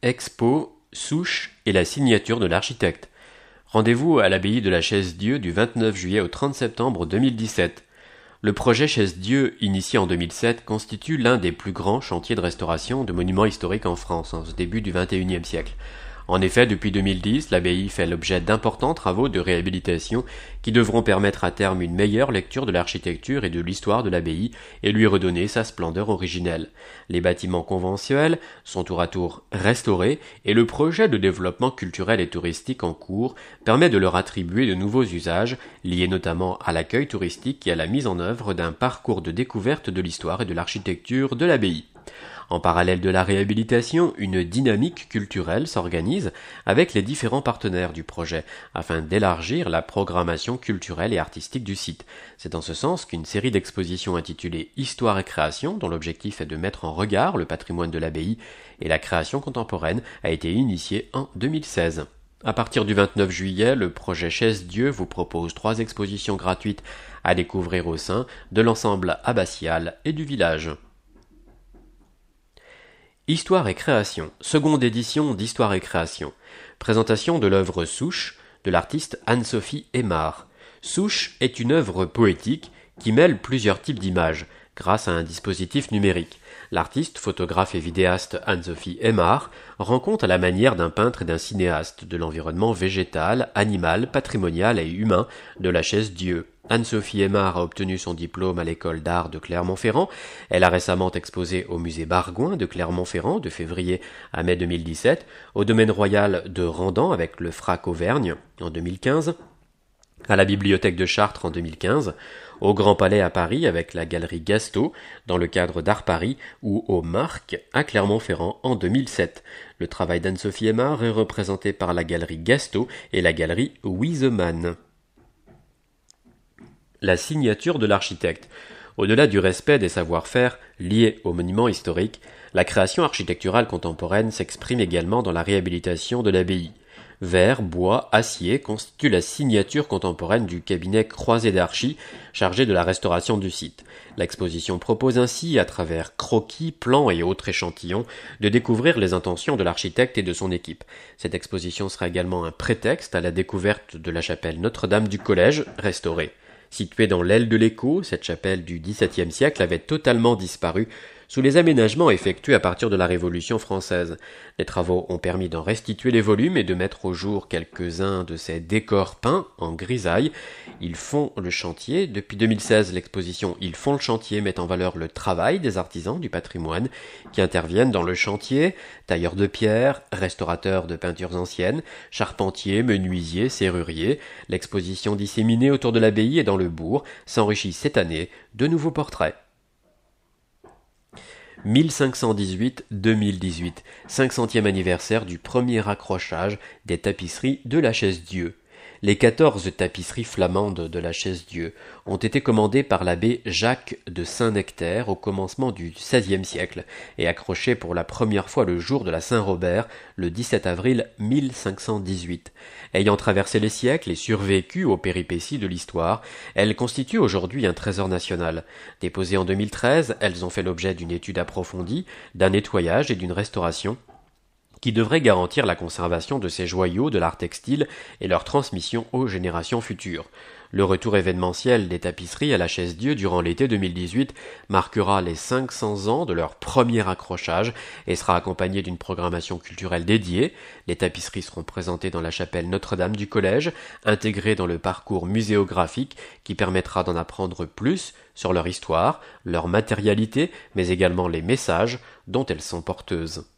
Expo, souche et la signature de l'architecte. Rendez-vous à l'abbaye de la Chaise-Dieu du 29 juillet au 30 septembre 2017. Le projet Chaise-Dieu, initié en 2007, constitue l'un des plus grands chantiers de restauration de monuments historiques en France en ce début du XXIe siècle. En effet, depuis 2010, l'abbaye fait l'objet d'importants travaux de réhabilitation qui devront permettre à terme une meilleure lecture de l'architecture et de l'histoire de l'abbaye et lui redonner sa splendeur originelle. Les bâtiments conventionnels sont tour à tour restaurés et le projet de développement culturel et touristique en cours permet de leur attribuer de nouveaux usages, liés notamment à l'accueil touristique et à la mise en œuvre d'un parcours de découverte de l'histoire et de l'architecture de l'abbaye. En parallèle de la réhabilitation, une dynamique culturelle s'organise avec les différents partenaires du projet afin d'élargir la programmation culturelle et artistique du site. C'est dans ce sens qu'une série d'expositions intitulée Histoire et création, dont l'objectif est de mettre en regard le patrimoine de l'abbaye et la création contemporaine, a été initiée en 2016. À partir du 29 juillet, le projet Chaise-Dieu vous propose 3 expositions gratuites à découvrir au sein de l'ensemble abbatial et du village. Histoire et création, seconde édition d'Histoire et création. Présentation de l'œuvre Souche de l'artiste Anne-Sophie Aymard. Souche est une œuvre poétique qui mêle plusieurs types d'images grâce à un dispositif numérique. L'artiste, photographe et vidéaste Anne-Sophie Aymard rend compte à la manière d'un peintre et d'un cinéaste de l'environnement végétal, animal, patrimonial et humain de la Chaise-Dieu. Anne-Sophie Aymard a obtenu son diplôme à l'école d'art de Clermont-Ferrand. Elle a récemment exposé au musée Bargouin de Clermont-Ferrand de février à mai 2017, au domaine royal de Randan avec le Frac Auvergne en 2015, à la bibliothèque de Chartres en 2015, au Grand Palais à Paris avec la galerie Gastaud dans le cadre d'Art Paris ou au Marc à Clermont-Ferrand en 2007. Le travail d'Anne-Sophie Aymard est représenté par la galerie Gastaud et la galerie Wiseman. La signature de l'architecte. Au-delà du respect des savoir-faire liés aux monuments historiques, la création architecturale contemporaine s'exprime également dans la réhabilitation de l'abbaye. Verre, bois, acier constituent la signature contemporaine du cabinet Croisé d'Archi, chargé de la restauration du site. L'exposition propose ainsi, à travers croquis, plans et autres échantillons, de découvrir les intentions de l'architecte et de son équipe. Cette exposition sera également un prétexte à la découverte de la chapelle Notre-Dame du Collège, restaurée. Située dans l'aile de l'Écho, cette chapelle du XVIIe siècle avait totalement disparu sous les aménagements effectués à partir de la Révolution française. Les travaux ont permis d'en restituer les volumes et de mettre au jour quelques-uns de ces décors peints en grisaille. Ils font le chantier. Depuis 2016, l'exposition Ils font le chantier met en valeur le travail des artisans du patrimoine qui interviennent dans le chantier, tailleurs de pierre, restaurateurs de peintures anciennes, charpentiers, menuisiers, serruriers. L'exposition disséminée autour de l'abbaye et dans le bourg s'enrichit cette année de nouveaux portraits. 1518-2018, 500e anniversaire du premier accrochage des tapisseries de la Chaise-Dieu. Les 14 tapisseries flamandes de la Chaise-Dieu ont été commandées par l'abbé Jacques de Saint-Nectaire au commencement du XVIe siècle et accrochées pour la première fois le jour de la Saint-Robert, le 17 avril 1518. Ayant traversé les siècles et survécu aux péripéties de l'histoire, elles constituent aujourd'hui un trésor national. Déposées en 2013, elles ont fait l'objet d'une étude approfondie, d'un nettoyage et d'une restauration qui devrait garantir la conservation de ces joyaux de l'art textile et leur transmission aux générations futures. Le retour événementiel des tapisseries à la Chaise-Dieu durant l'été 2018 marquera les 500 ans de leur premier accrochage et sera accompagné d'une programmation culturelle dédiée. Les tapisseries seront présentées dans la chapelle Notre-Dame du Collège, intégrées dans le parcours muséographique qui permettra d'en apprendre plus sur leur histoire, leur matérialité, mais également les messages dont elles sont porteuses.